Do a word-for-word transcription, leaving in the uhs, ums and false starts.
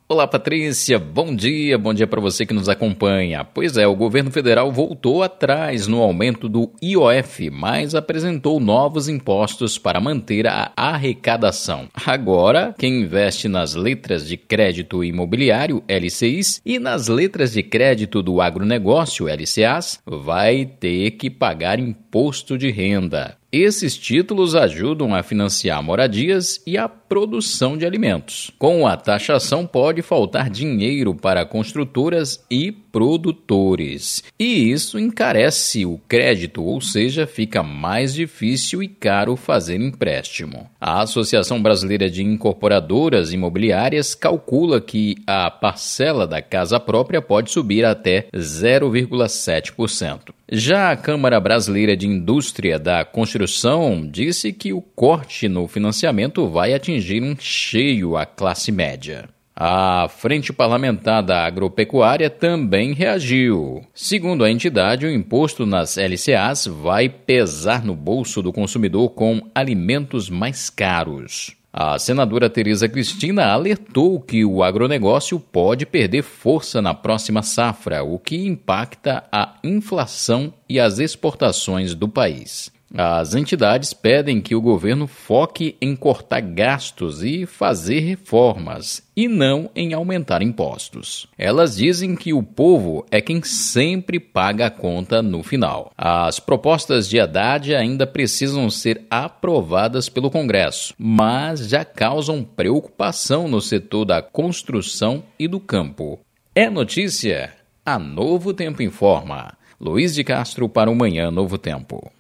Olá, Patrícia, bom dia, bom dia para você que nos acompanha. Pois é, o governo federal voltou atrás no aumento do I O F, mas apresentou novos impostos para manter a arrecadação. Agora, quem investe nas letras de crédito imobiliário, L C Is, e nas letras de crédito do agronegócio, L C As, vai ter que pagar imposto de renda. Esses títulos ajudam a financiar moradias e a produção de alimentos. Com a taxação, pode faltar dinheiro para construtoras e produtores. E isso encarece o crédito, ou seja, fica mais difícil e caro fazer empréstimo. A Associação Brasileira de Incorporadoras Imobiliárias calcula que a parcela da casa própria pode subir até zero vírgula sete por cento. Já a Câmara Brasileira de Indústria da Construção disse que o corte no financiamento vai atingir em cheio a classe média. A Frente Parlamentar da Agropecuária também reagiu. Segundo a entidade, o imposto nas L C As vai pesar no bolso do consumidor com alimentos mais caros. A senadora Tereza Cristina alertou que o agronegócio pode perder força na próxima safra, o que impacta a inflação e as exportações do país. As entidades pedem que o governo foque em cortar gastos e fazer reformas, e não em aumentar impostos. Elas dizem que o povo é quem sempre paga a conta no final. As propostas de Haddad ainda precisam ser aprovadas pelo Congresso, mas já causam preocupação no setor da construção e do campo. É notícia? A Novo Tempo informa. Luiz de Castro para o Manhã Novo Tempo.